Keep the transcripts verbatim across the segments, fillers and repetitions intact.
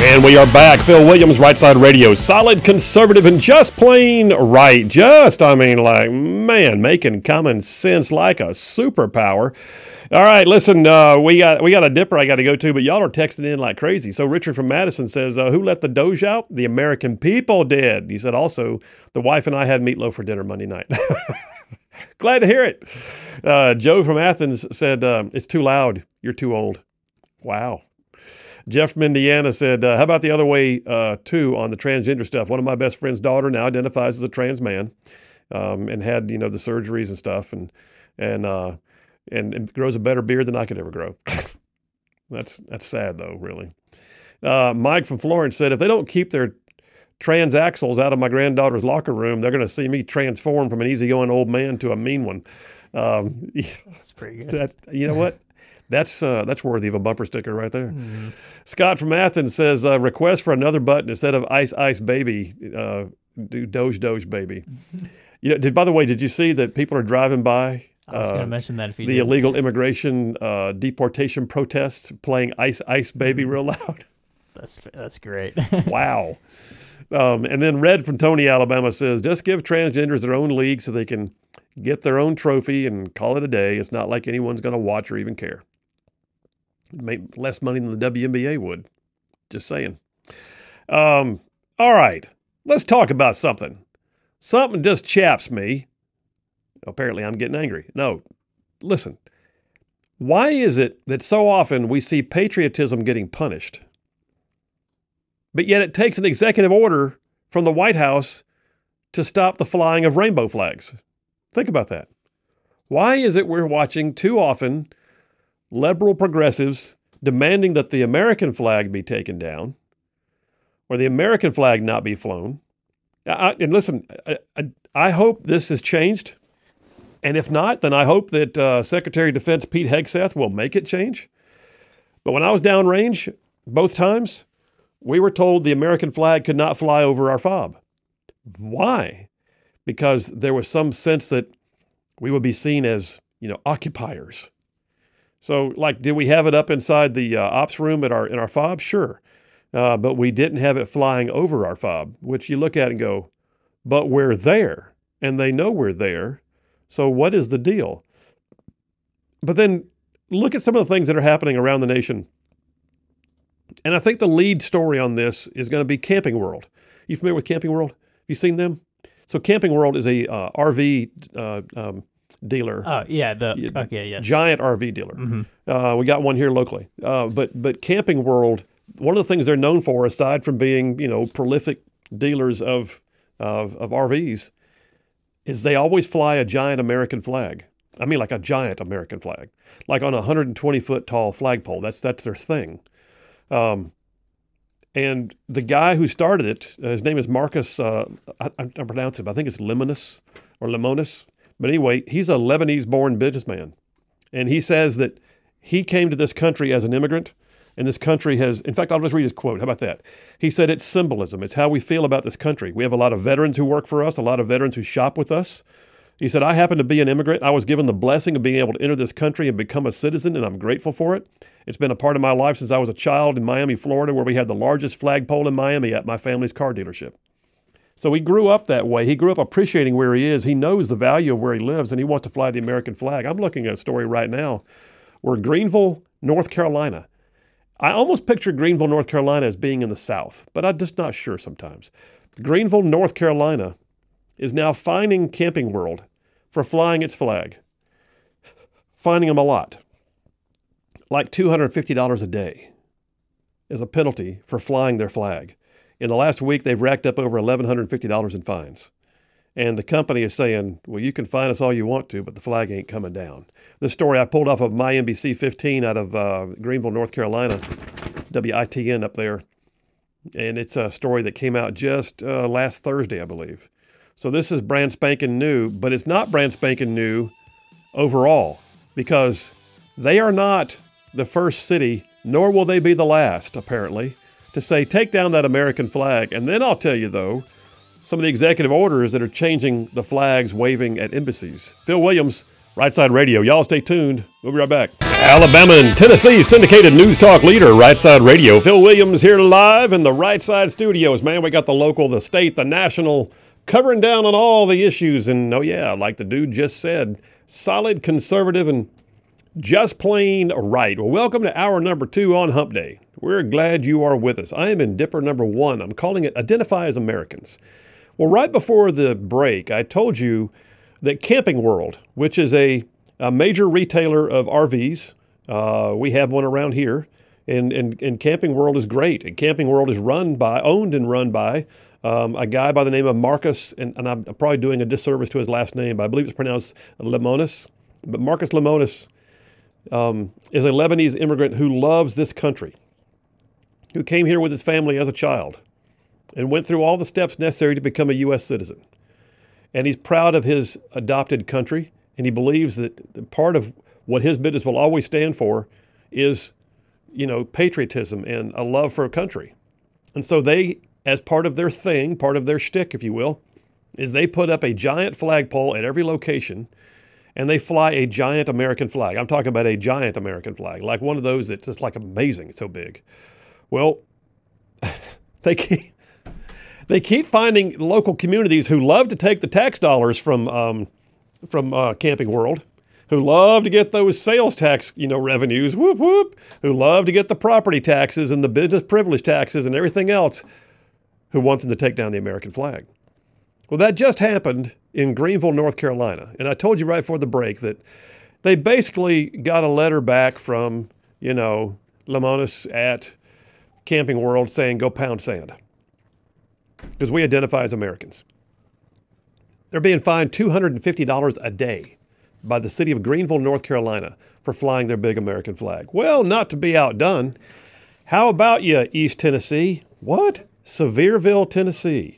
And we are back. Phil Williams, Right Side Radio. Solid conservative and just plain right. Just, I mean, like, man, making common sense like a superpower. All right, listen, uh, we got we got a dipper I got to go to, but y'all are texting in like crazy. So Richard from Madison says, uh, who let the Doge out? The American people did. He said also, the wife and I had meatloaf for dinner Monday night. Glad to hear it. Uh, Joe from Athens said, uh, it's too loud. You're too old. Wow. Jeff from Indiana said, uh, how about the other way, uh, too, on the transgender stuff? One of my best friend's daughter now identifies as a trans man um, and had, you know, the surgeries and stuff and and uh, and, and grows a better beard than I could ever grow. that's that's sad, though, really. Uh, Mike from Florence said, if they don't keep their trans axles out of my granddaughter's locker room, they're going to see me transform from an easygoing old man to a mean one. Um, That's pretty good. That, you know what? That's uh, that's worthy of a bumper sticker right there. Mm-hmm. Scott from Athens says, uh, request for another button instead of Ice Ice Baby, uh, do Doge Doge Baby. Mm-hmm. You know, did, by the way, did you see that people are driving by? I was uh, going to mention that if you the did. illegal immigration uh, deportation protests playing Ice Ice Baby real loud. That's that's great. Wow. Um, and then Red from Tony, Alabama says, just give transgenders their own league so they can get their own trophy and call it a day. It's not like anyone's going to watch or even care. Make less money than the W N B A would. Just saying. Um, all right. Let's talk about something. Something just chaps me. Apparently, I'm getting angry. No, listen. Why is it that so often we see patriotism getting punished, but yet it takes an executive order from the White House to stop the flying of rainbow flags? Think about that. Why is it we're watching too often liberal progressives demanding that the American flag be taken down or the American flag not be flown? I, and listen, I, I, I hope this has changed. And if not, then I hope that uh, Secretary of Defense Pete Hegseth will make it change. But when I was downrange, both times, we were told the American flag could not fly over our fob. Why? Because there was some sense that we would be seen as, you know, occupiers. So, like, did we have it up inside the uh, ops room at our in our fob? Sure. Uh, but we didn't have it flying over our fob, which you look at and go, but we're there, and they know we're there. So what is the deal? But then look at some of the things that are happening around the nation. And I think the lead story on this is going to be Camping World. You familiar with Camping World? Have you seen them? So Camping World is a uh, R V uh, um, dealer. Oh, yeah. The okay, yes. Giant R V dealer. Mm-hmm. Uh, we got one here locally. Uh, but but Camping World, one of the things they're known for, aside from being, you know, prolific dealers of of, of R Vs, is they always fly a giant American flag. I mean, like a giant American flag, like on a one hundred twenty foot tall flagpole. That's that's their thing. Um, and the guy who started it, uh, his name is Marcus. Uh, I, I pronounce it. I think it's Limonis or Limonis. But anyway, he's a Lebanese-born businessman, and he says that he came to this country as an immigrant, and this country has, in fact, I'll just read his quote. How about that? He said, it's symbolism. It's how we feel about this country. We have a lot of veterans who work for us, a lot of veterans who shop with us. He said, I happen to be an immigrant. I was given the blessing of being able to enter this country and become a citizen, and I'm grateful for it. It's been a part of my life since I was a child in Miami, Florida, where we had the largest flagpole in Miami at my family's car dealership. So he grew up that way. He grew up appreciating where he is. He knows the value of where he lives, and he wants to fly the American flag. I'm looking at a story right now where Greenville, North Carolina, I almost picture Greenville, North Carolina as being in the South, but I'm just not sure sometimes. Greenville, North Carolina is now fining Camping World for flying its flag, fining them a lot, like two hundred fifty dollars a day as a penalty for flying their flag. In the last week, they've racked up over one thousand one hundred fifty dollars in fines. And the company is saying, well, you can fine us all you want to, but the flag ain't coming down. This story I pulled off of my N B C fifteen out of uh, Greenville, North Carolina, W I T N up there. And it's a story that came out just uh, last Thursday, I believe. So this is brand spanking new, but it's not brand spanking new overall because they are not the first city, nor will they be the last, apparently, to say, take down that American flag. And then I'll tell you, though, some of the executive orders that are changing the flags waving at embassies. Phil Williams, Right Side Radio. Y'all stay tuned. We'll be right back. Alabama and Tennessee syndicated news talk leader, Right Side Radio. Phil Williams here live in the Right Side studios. Man, we got the local, the state, the national, covering down on all the issues. And, oh, yeah, like the dude just said, solid, conservative, and just plain right. Well, welcome to hour number two on Hump Day. We're glad you are with us. I am in Dipper number one. I'm calling it Identify as Americans. Well, right before the break, I told you that Camping World, which is a, a major retailer of R Vs, uh, we have one around here, and, and, and Camping World is great. And Camping World is run by, owned and run by um, a guy by the name of Marcus, and, and I'm probably doing a disservice to his last name, but I believe it's pronounced Lemonis. But Marcus Lemonis um, is a Lebanese immigrant who loves this country, who came here with his family as a child and went through all the steps necessary to become a U S citizen. And he's proud of his adopted country, and he believes that part of what his business will always stand for is, you know, patriotism and a love for a country. And so they, as part of their thing, part of their shtick, if you will, is they put up a giant flagpole at every location, and they fly a giant American flag. I'm talking about a giant American flag, like one of those that's just like amazing. It's so big. Well, they keep, they keep finding local communities who love to take the tax dollars from um, from uh, Camping World, who love to get those sales tax, you know, revenues, whoop, whoop, who love to get the property taxes and the business privilege taxes and everything else, who want them to take down the American flag. Well, that just happened in Greenville, North Carolina. And I told you right before the break that they basically got a letter back from, you know, Lemonis at Camping World saying, go pound sand, because we identify as Americans. They're being fined two hundred fifty dollars a day by the city of Greenville, North Carolina, for flying their big American flag. Well, not to be outdone, how about you, East Tennessee? What? Sevierville, Tennessee?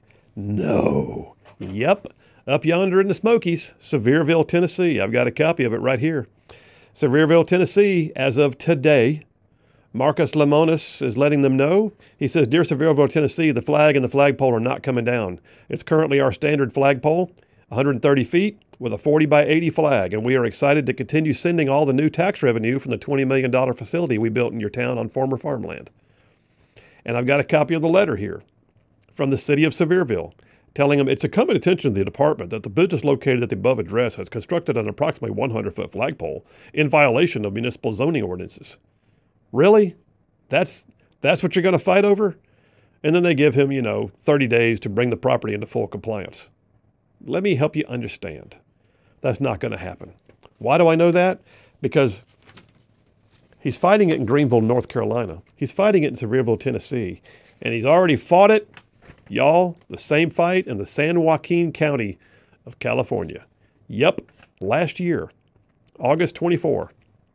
No. Yep. Up yonder in the Smokies, Sevierville, Tennessee. I've got a copy of it right here. Sevierville, Tennessee, as of today, Marcus Lemonis is letting them know. He says, Dear Sevierville, Tennessee, the flag and the flagpole are not coming down. It's currently our standard flagpole, one hundred thirty feet, with a forty by eighty flag, and we are excited to continue sending all the new tax revenue from the twenty million dollars facility we built in your town on former farmland. And I've got a copy of the letter here from the city of Sevierville, telling them it's a common attention of the department that the business located at the above address has constructed an approximately one hundred foot flagpole in violation of municipal zoning ordinances. Really? That's that's what you're going to fight over? And then they give him, you know, thirty days to bring the property into full compliance. Let me help you understand. That's not going to happen. Why do I know that? Because he's fighting it in Greenville, North Carolina. He's fighting it in Sevierville, Tennessee. And he's already fought it, y'all, the same fight in the San Joaquin County of California. Yep, last year, August twenty-fourth.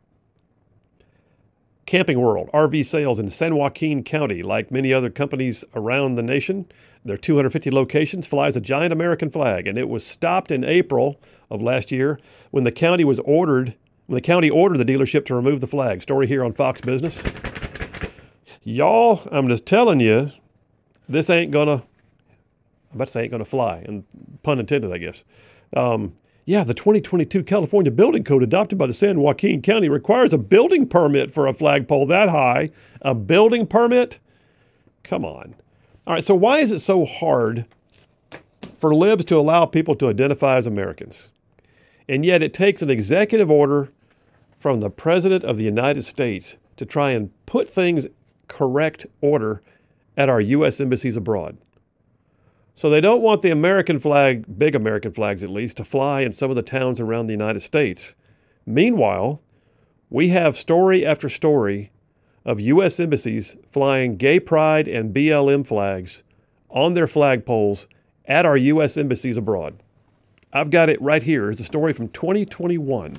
Camping World, R V sales in San Joaquin County, like many other companies around the nation, their two hundred fifty locations, flies a giant American flag. And it was stopped in April of last year when the county was ordered, when the county ordered the dealership to remove the flag. Story here on Fox Business. Y'all, I'm just telling you, this ain't gonna, I'm about to say ain't gonna fly, and pun intended, I guess. Um, Yeah, the twenty twenty-two California Building Code adopted by the San Joaquin County requires a building permit for a flagpole that high. A building permit? Come on. All right, so why is it so hard for libs to allow people to identify as Americans? And yet it takes an executive order from the President of the United States to try and put things correct order at our U S embassies abroad. So they don't want the American flag, big American flags at least, to fly in some of the towns around the United States. Meanwhile, we have story after story of U S embassies flying gay pride and B L M flags on their flagpoles at our U S embassies abroad. I've got it right here. It's a story from twenty twenty-one.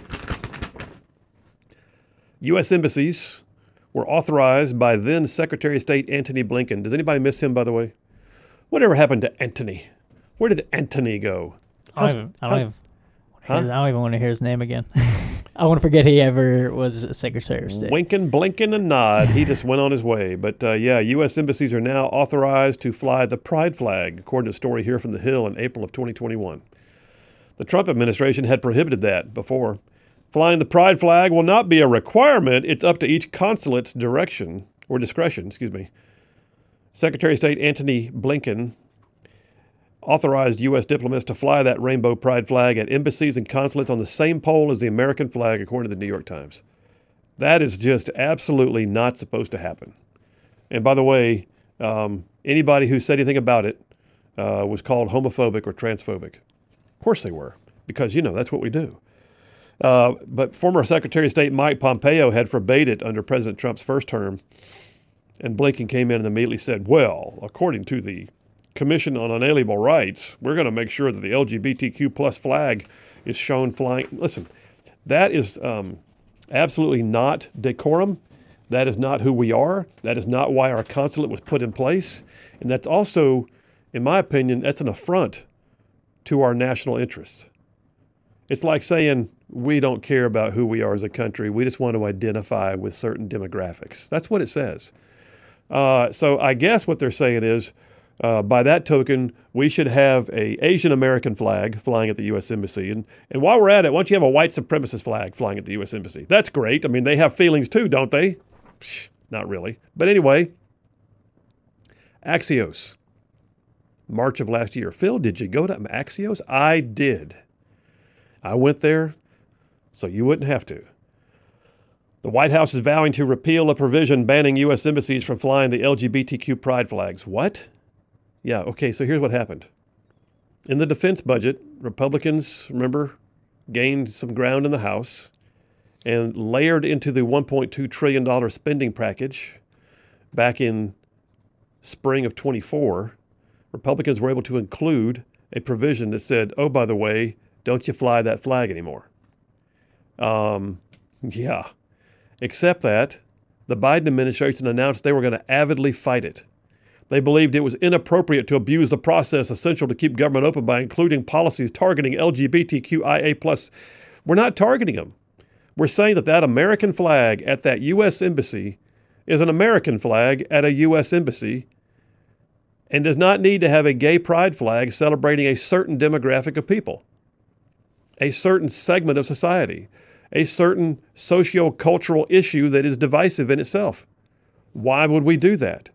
U S embassies were authorized by then Secretary of State Antony Blinken. Does anybody miss him, by the way? Whatever happened to Antony? Where did Antony go? How's, I don't, even, I, don't even, huh? I don't even want to hear his name again. I want to forget he ever was a Secretary of State. Winking, blinking, and nod. He just went on his way. But uh, yeah, U S embassies are now authorized to fly the pride flag, according to a story here from The Hill in April of twenty twenty-one. The Trump administration had prohibited that before. Flying the pride flag will not be a requirement. It's up to each consulate's direction or discretion, excuse me. Secretary of State Antony Blinken authorized U S diplomats to fly that rainbow pride flag at embassies and consulates on the same pole as the American flag, according to the New York Times. That is just absolutely not supposed to happen. And by the way, um, anybody who said anything about it uh, was called homophobic or transphobic. Of course they were, because, you know, that's what we do. Uh, but former Secretary of State Mike Pompeo had forbade it under President Trump's first term. And Blinken came in and immediately said, well, according to the Commission on Unalienable Rights, we're going to make sure that the L G B T Q plus flag is shown flying. Listen, that is um, absolutely not decorum. That is not who we are. That is not why our consulate was put in place. And that's also, in my opinion, that's an affront to our national interests. It's like saying we don't care about who we are as a country. We just want to identify with certain demographics. That's what it says. Uh, so I guess what they're saying is, uh, by that token, we should have a Asian American flag flying at the U S Embassy. And, and while we're at it, why don't you have a white supremacist flag flying at the U S Embassy? That's great. I mean, they have feelings too, don't they? Psh, not really. But anyway, Axios, March of last year. Phil, did you go to Axios? I did. I went there so you wouldn't have to. The White House is vowing to repeal a provision banning U S embassies from flying the L G B T Q pride flags. What? Yeah, okay, so here's what happened. In the defense budget, Republicans, remember, gained some ground in the House and layered into the one point two trillion dollars spending package back in spring of twenty-four. Republicans were able to include a provision that said, oh, by the way, don't you fly that flag anymore. Um, yeah. Except that the Biden administration announced they were going to avidly fight it. They believed it was inappropriate to abuse the process essential to keep government open by including policies targeting L G B T Q I A plus. We're not targeting them. We're saying that that American flag at that U S embassy is an American flag at a U S embassy and does not need to have a gay pride flag celebrating a certain demographic of people, a certain segment of society, a certain socio-cultural issue that is divisive in itself. Why would we do that?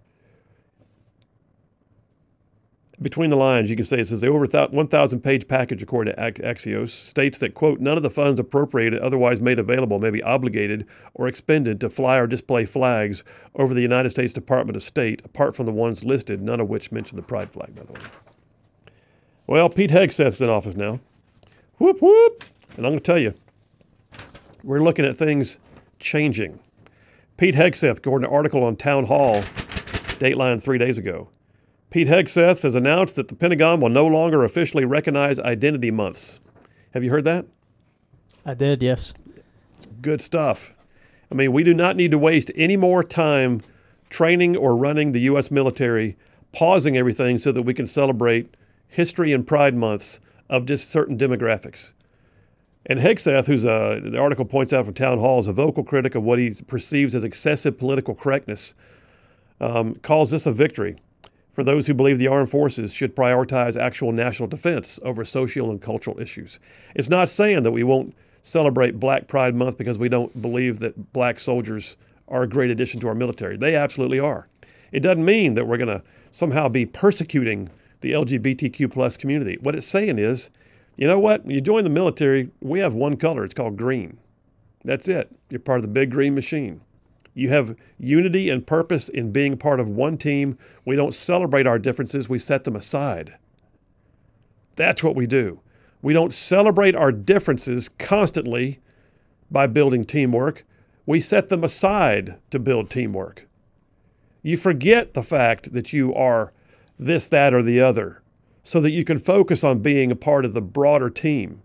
Between the lines, you can say it says the over one thousand page package, according to Axios, states that, quote, none of the funds appropriated otherwise made available may be obligated or expended to fly or display flags over the United States Department of State, apart from the ones listed, none of which mention the pride flag, by the way. Well, Pete Hegseth's in office now. Whoop, whoop. And I'm going to tell you, we're looking at things changing. Pete Hegseth, according to an article on Town Hall, Dateline three days ago. Pete Hegseth has announced that the Pentagon will no longer officially recognize identity months. Have you heard that? I did, yes. It's good stuff. I mean, we do not need to waste any more time training or running the U S military, pausing everything so that we can celebrate history and pride months of just certain demographics. And Hegseth, who's a, the article points out from Town Hall, is a vocal critic of what he perceives as excessive political correctness, um, calls this a victory for those who believe the armed forces should prioritize actual national defense over social and cultural issues. It's not saying that we won't celebrate Black Pride Month because we don't believe that black soldiers are a great addition to our military. They absolutely are. It doesn't mean that we're going to somehow be persecuting the L G B T Q plus community. What it's saying is, you know what? When you join the military, we have one color. It's called green. That's it. You're part of the big green machine. You have unity and purpose in being part of one team. We don't celebrate our differences. We set them aside. That's what we do. We don't celebrate our differences constantly by building teamwork. We set them aside to build teamwork. You forget the fact that you are this, that, or the other so that you can focus on being a part of the broader team.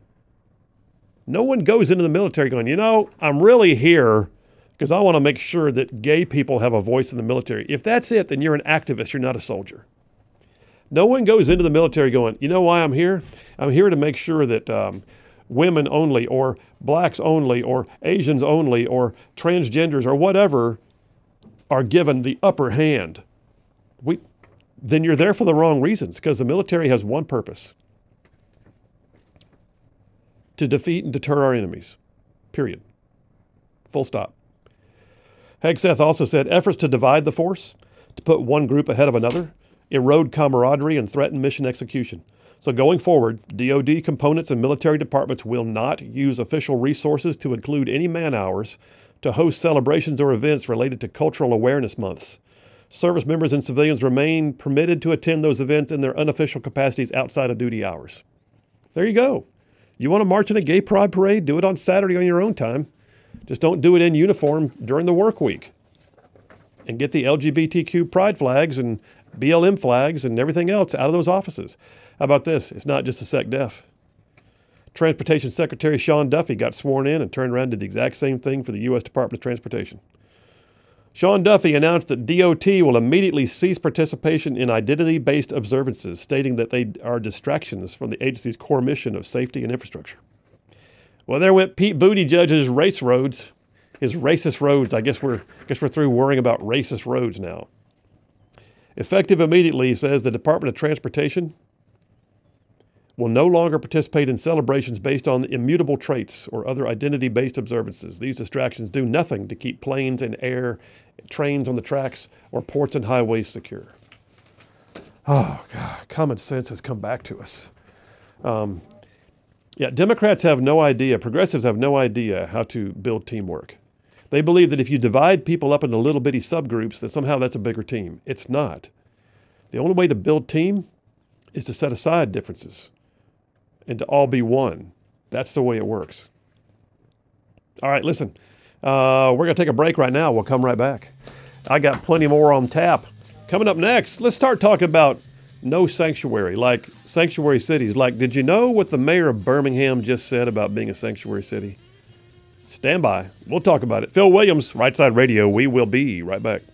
No one goes into the military going, you know, I'm really here because I want to make sure that gay people have a voice in the military. If that's it, then you're an activist. You're not a soldier. No one goes into the military going, you know why I'm here? I'm here to make sure that um, women only or blacks only or Asians only or transgenders or whatever are given the upper hand. We, then you're there for the wrong reasons because the military has one purpose: to defeat and deter our enemies. period. Full stop. Hegseth also said efforts to divide the force, to put one group ahead of another, erode camaraderie and threaten mission execution. So going forward, D O D components and military departments will not use official resources to include any man-hours to host celebrations or events related to cultural awareness months. Service members and civilians remain permitted to attend those events in their unofficial capacities outside of duty hours. There you go. You want to march in a gay pride parade? Do it on Saturday on your own time. Just don't do it in uniform during the work week. And get the L G B T Q pride flags and B L M flags and everything else out of those offices. How about this? It's not just a SecDef. Transportation Secretary Sean Duffy got sworn in and turned around and did the exact same thing for the U S Department of Transportation. Sean Duffy announced that D O T will immediately cease participation in identity-based observances, stating that they are distractions from the agency's core mission of safety and infrastructure. Well, there went Pete Buttigieg's race roads, his racist roads. I guess we're I guess we're through worrying about racist roads now. Effective immediately, he says the Department of Transportation will no longer participate in celebrations based on immutable traits or other identity-based observances. These distractions do nothing to keep planes and air, trains on the tracks, or ports and highways secure. Oh, God, common sense has come back to us. Um, yeah, Democrats have no idea, progressives have no idea how to build teamwork. They believe that if you divide people up into little bitty subgroups, that somehow that's a bigger team. It's not. The only way to build team is to set aside differences and to all be one. That's the way it works. All right, listen, uh, we're going to take a break right now. We'll come right back. I got plenty more on tap. Coming up next, let's start talking about no sanctuary, like sanctuary cities. Like, did you know what the mayor of Birmingham just said about being a sanctuary city? Stand by. We'll talk about it. Phil Williams, Right Side Radio. We will be right back.